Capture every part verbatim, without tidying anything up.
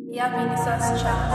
Yeah, mini sauce challenge.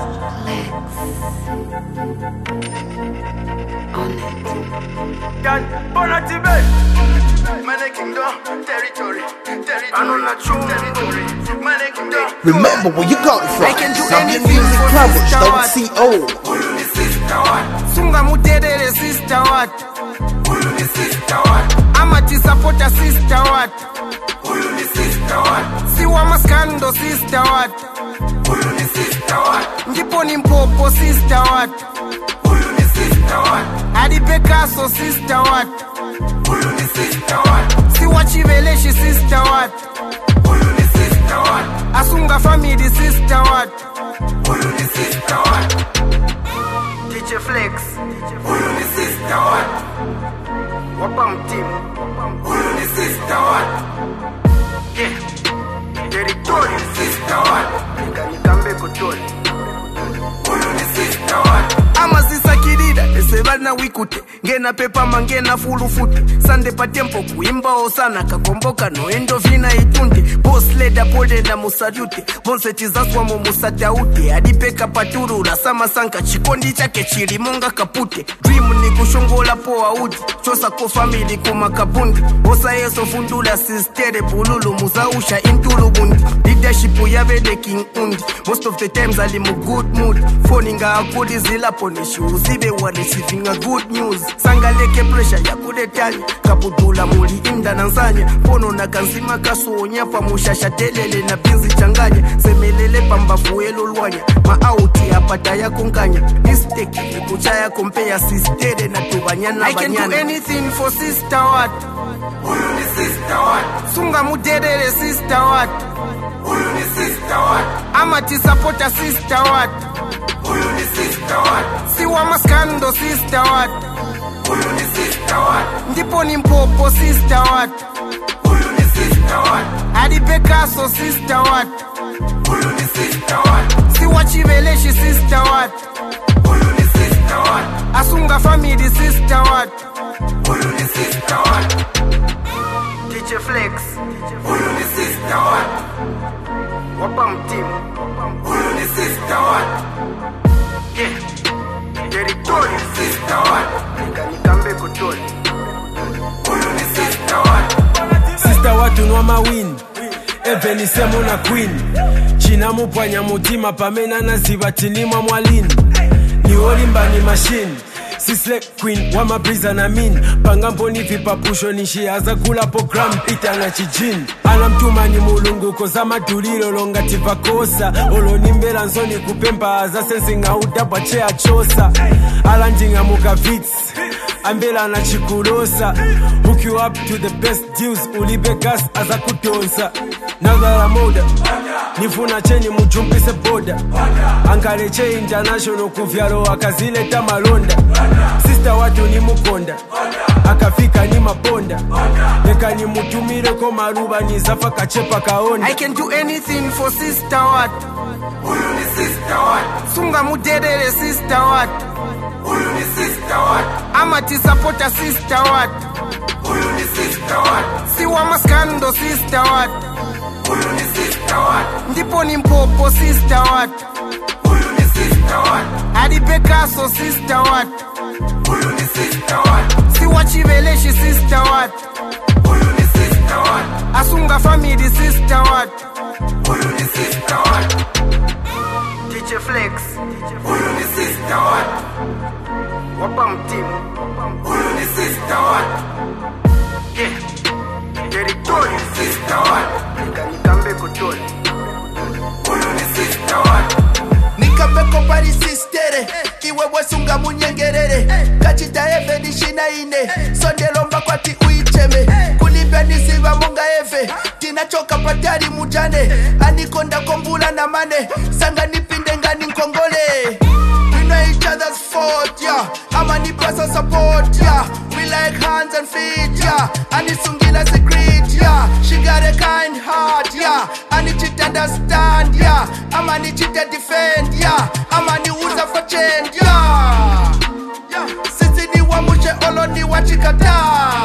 On it. Can Bonati Mane Kingdom, territory, territory, territory, Mane Kingdom. Remember where you got it from. I can do Some anything music for covers, sister don't what? see old. Ulu ni sister what? Sunga mudedere sister what? Ulu ni sister what? Amati supporter sister what? Ulu ni sister what? Siwa maskando sister what? Ulu ni sister what? Ndipo ni mpopo sister what? Ulu ni sister what? Adi Picasso sister what? Ulu ni sister what? Siwa Chiveleshi sister what? Ulu ni sister what? Asunga family sister what? Ulu ni sister what? Teacher Flex. Ulu ni sister what? Wapam team. Ulu ni sister what? Yeah. Territory sister what? Nikambe kutoli. Ulu ni sister what? Ama sisa kidida esebana wikute ngena pepa mangena fulu fute sande pa tempo kuimba osana kakomboka no endo vina itunde boss leda pole na musajute bonse tizaswa mu musataute adipeka paturu la sama sanka chikondi chake chilimonga kapute dream ni kushongola poa uti chosa ko family kuma kabundi osa yeso fundula sistere bululu muzausha intulu bundi leadership yabe the king undi most of the times ali mu good mood phoninga akudi zila ponishi uzibe wa receiving a good news sangaleke pressure ya kudetali kaputula muli inda nanzanya pono na kanzima kasonya pa mushasha telele na pinzi changanya semelele pamba fuelo lwanya maauti apata ya kunkanya mistake kuchaya compare sister na tubanyana banyana I can do anything for sister what? Ulu ni sister what? Sunga mudedere sister what? Ulu ni sister what? Amati supporter sister what? Ulu ni sister what? Siwa maskando sister what? Ulu ni sister what? Ndipo ni mpopo sister what? Ulu ni sister what? Adi Picasso sister what? Ulu ni sister what? Siwa Chiveleshi sister what? Ulu ni sister what? Asunga family sister what? Ulu ni sister what? Teacher Flex. Ulu ni sister what? Wapam team. Ulu ni sister what? Yeah. Territory sister what? Nikambe kutoli. Ulu ni sister what? Sister what unwa mawin Eveni semo na queen China mupanya mutima pamena na zibatinima mwalini Ni olimba ni machine Sisle queen wama briza na min Pangampo ni vipa pusho nishi aza kula program itanga chijin Anamtuma ni mulungu koza matulilo longa tipa kosa Olo nimbela nzoni kupempa aza sensi nga udapa chea chosa Alanjinga muka vits Ambela na chikulosa Hook you up to the best deals Ulibe gas aza kutonsa Nagala moda Nifuna cheni mujumpise boda Ankaleche international kuvyalo akazile tamalonda Sister watu ni mukonda Akafika ni maponda Neka ni mutumire ko maruba ni zafa kachepa kaonda I can do anything for sister what? Ulu ni sister what? Sunga mudedere sister what? Ulu ni sister what? Amati supporter sister what? Ulu ni sister what? Siwa maskando sister what? Ulu ni sister what? Ndipo ni mpopo sister what? Ulu ni sister what? Adi Picasso sister what? Ulu ni sister what? Siwa Chiveleshi sister what? Ulu ni sister what? Asunga family sister what? Ulu ni sister what? Teacher Flex. Ulu ni sister what? Wapam team. Ulu ni sister what? Yeah. Territory sister what? Nikambe kutoli. Ulu ni sister what? Nikambe kopari sistere Kiwewe sunga munyengerere Kachita eve ni shina ine Sonde lomba kwa ti uicheme Kulibia nisiva munga eve Tinachoka patari mujane Anikonda kombula na mane Sanga nipinde ngani nkongole We know each other's fault, yeah Ama ni pasa support, yeah We like hands and feet, yeah Anisungila secret, yeah She got a kind heart, yeah Ani chit understand, yeah Ama ni chit defend, yeah Ama ni uza for change, yeah Sisi ni wamushe olo ni wachikata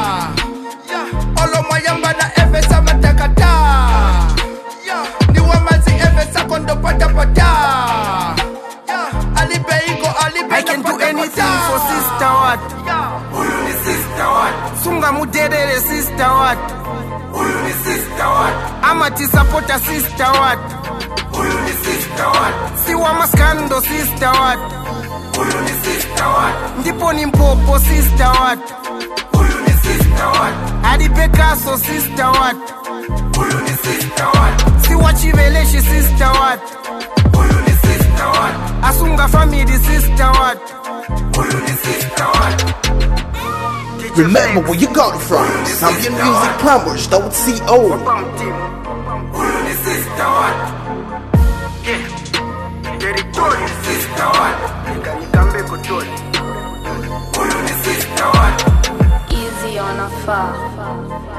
Olo mayamba na eve sama takata Ni wamazi eve sakondo pata pata kota. Alipe iko, alipe I can do anything for sister what? Huyu ni sister what? Sunga mudedere sister what? Huyu ni sister what? Amati supporter sister what? Huyu ni sister what? Siwa maskando sister what? Huyu ni sister what? Ndipo ni mpopo sister what? Huyu ni sister what? Adi Picasso sister what? Huyu ni sister what? Siwa Chiveleshi sister what? Huyu ni sister what? Asunga family sister what? Huyu ni sister what? Remember where you got it from. Zambian Music Plumbers dot co. Huyu ni sister what? Yeah. Territory sister what? Nikambe kutoli. Huyu ni sister what? Easy on a far.